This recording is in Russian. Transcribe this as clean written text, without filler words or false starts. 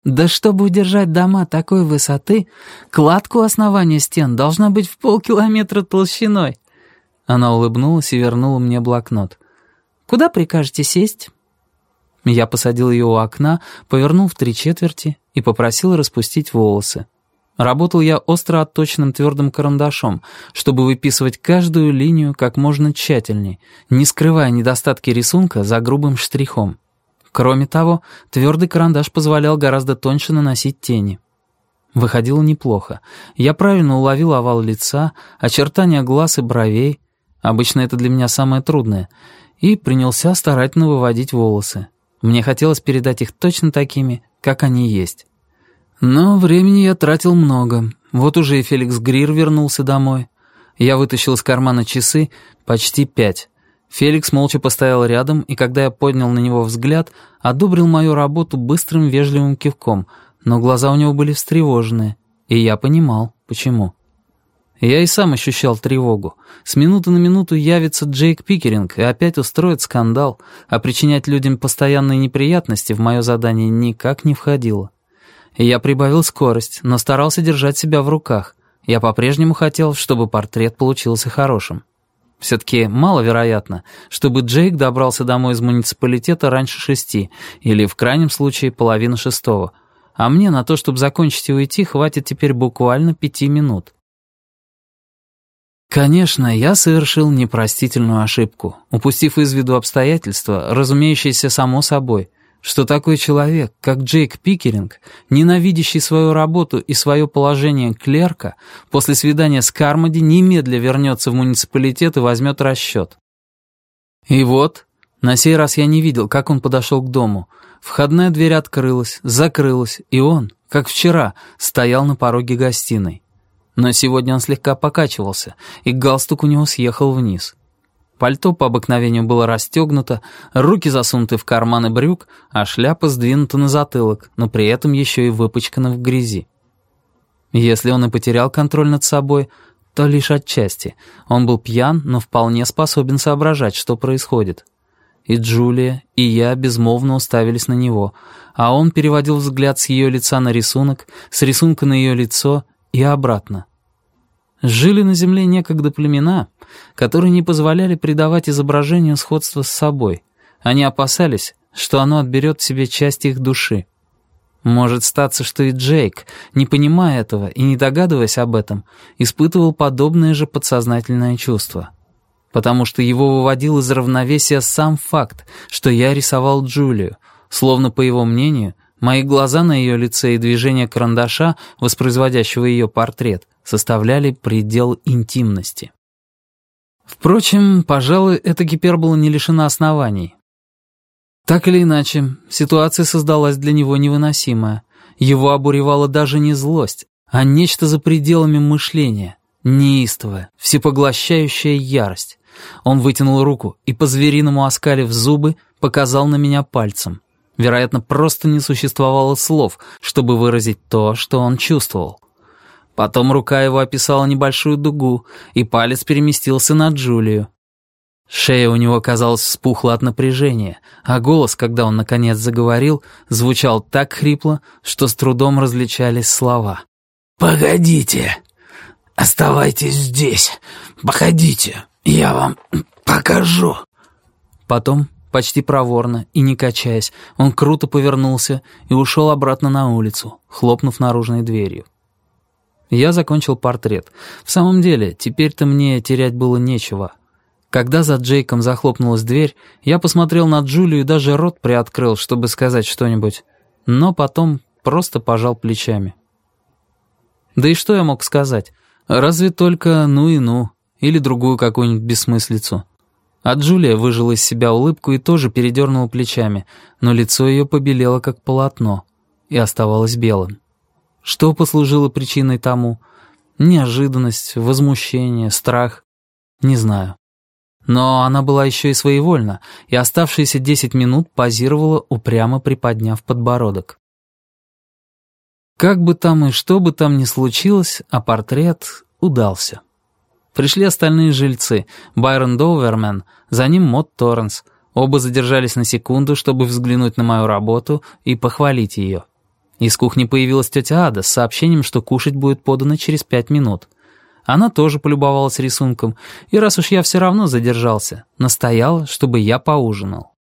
Да чтобы удержать дома такой высоты, кладка у основания стен должна быть в полкилометра толщиной». Она улыбнулась и вернула мне блокнот. «Куда прикажете сесть?» Я посадил ее у окна, повернул в 3/4 и попросил распустить волосы. Работал я остро отточенным твердым карандашом, чтобы выписывать каждую линию как можно тщательней, не скрывая недостатки рисунка за грубым штрихом. Кроме того, твердый карандаш позволял гораздо тоньше наносить тени. Выходило неплохо. Я правильно уловил овал лица, очертания глаз и бровей, обычно это для меня самое трудное, и принялся старательно выводить волосы. Мне хотелось передать их точно такими, как они есть. Но времени я тратил много. Вот уже и Феликс Грир вернулся домой. Я вытащил из кармана часы, почти 5. Феликс молча постоял рядом, и когда я поднял на него взгляд, одобрил мою работу быстрым вежливым кивком, но глаза у него были встревоженные, и я понимал, почему. Я и сам ощущал тревогу. С минуты на минуту явится Джейк Пикеринг и опять устроит скандал, а причинять людям постоянные неприятности в мое задание никак не входило. Я прибавил скорость, но старался держать себя в руках. Я по-прежнему хотел, чтобы портрет получился хорошим. Все-таки маловероятно, чтобы Джейк добрался домой из муниципалитета раньше 6, или в крайнем случае 5:30. А мне на то, чтобы закончить и уйти, хватит теперь буквально 5 минут. Конечно, я совершил непростительную ошибку, упустив из виду обстоятельства, разумеющиеся само собой, что такой человек, как Джейк Пикеринг, ненавидящий свою работу и свое положение клерка, после свидания с Кармоди немедля вернется в муниципалитет и возьмет расчет. И вот, на сей раз я не видел, как он подошел к дому. Входная дверь открылась, закрылась, и он, как вчера, стоял на пороге гостиной. Но сегодня он слегка покачивался, и галстук у него съехал вниз. Пальто по обыкновению было расстегнуто, руки засунуты в карманы брюк, а шляпа сдвинута на затылок, но при этом еще и выпачкана в грязи. Если он и потерял контроль над собой, то лишь отчасти. Он был пьян, но вполне способен соображать, что происходит. И Джулия, и я безмолвно уставились на него, а он переводил взгляд с ее лица на рисунок, с рисунка на ее лицо и обратно. Жили на земле некогда племена, которые не позволяли придавать изображению сходство с собой. Они опасались, что оно отберет себе часть их души. Может статься, что и Джейк, не понимая этого и не догадываясь об этом, испытывал подобное же подсознательное чувство. Потому что его выводил из равновесия сам факт, что я рисовал Джулию, словно, по его мнению, мои глаза на ее лице и движение карандаша, воспроизводящего ее портрет, составляли предел интимности. Впрочем, пожалуй, эта гипербола не лишена оснований. Так или иначе, ситуация создалась для него невыносимая. Его обуревала даже не злость, а нечто за пределами мышления, неистовая, всепоглощающая ярость. Он вытянул руку и, по-звериному оскалив зубы, показал на меня пальцем. Вероятно, просто не существовало слов, чтобы выразить то, что он чувствовал. Потом рука его описала небольшую дугу, и палец переместился на Джулию. Шея у него, казалось, вспухла от напряжения, а голос, когда он наконец заговорил, звучал так хрипло, что с трудом различались слова. «Погодите, оставайтесь здесь, походите, я вам покажу». Потом, почти проворно и не качаясь, он круто повернулся и ушел обратно на улицу, хлопнув наружной дверью. Я закончил портрет. В самом деле, теперь-то мне терять было нечего. Когда за Джейком захлопнулась дверь, я посмотрел на Джулию и даже рот приоткрыл, чтобы сказать что-нибудь, но потом просто пожал плечами. Да и что я мог сказать? Разве только «ну и ну» или другую какую-нибудь бессмыслицу. А Джулия выжила из себя улыбку и тоже передернула плечами, но лицо ее побелело как полотно и оставалось белым. Что послужило причиной тому? Неожиданность, возмущение, страх? Не знаю. Но она была еще и своевольна, и оставшиеся 10 минут позировала, упрямо приподняв подбородок. Как бы там и что бы там ни случилось, а портрет удался. Пришли остальные жильцы, Байрон Доувермен, за ним Мод Торренс. Оба задержались на секунду, чтобы взглянуть на мою работу и похвалить ее. Из кухни появилась тетя Ада с сообщением, что кушать будет подано через 5 минут. Она тоже полюбовалась рисунком, и раз уж я все равно задержался, настояла, чтобы я поужинал.